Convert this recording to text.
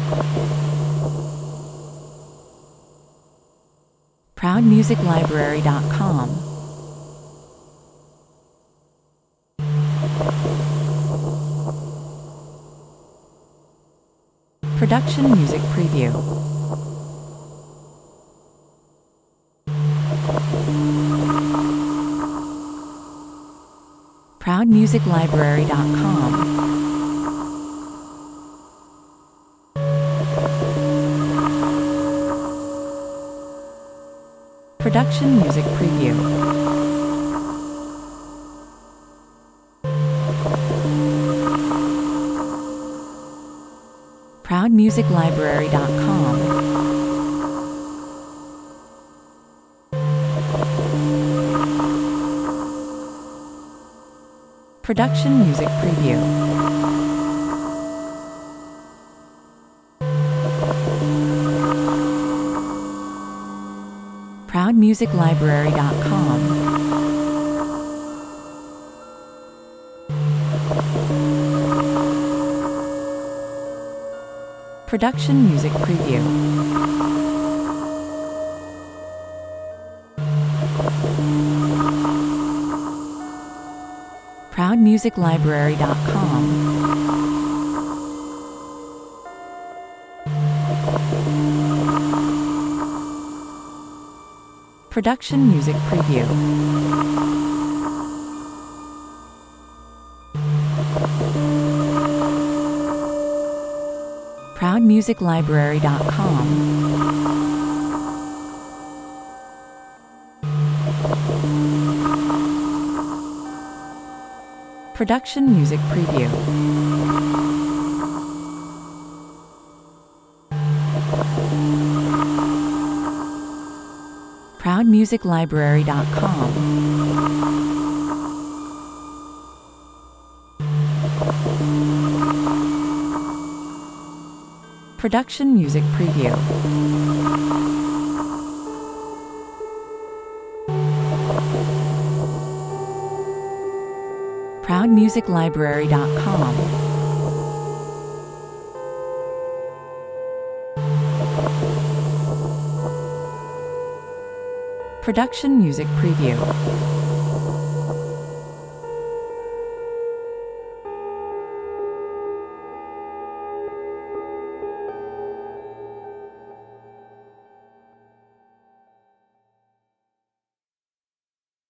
ProudMusicLibrary.com. Production Music Preview. ProudMusicLibrary.com. Production Music Preview. ProudMusicLibrary.com. Production Music Preview. ProudMusicLibrary.com. Production Music Preview. ProudMusicLibrary.com. Production Music Preview. ProudMusicLibrary.com. Production Music Preview. ProudMusicLibrary.com. Production Music Preview. ProudMusicLibrary.com. Production Music Preview.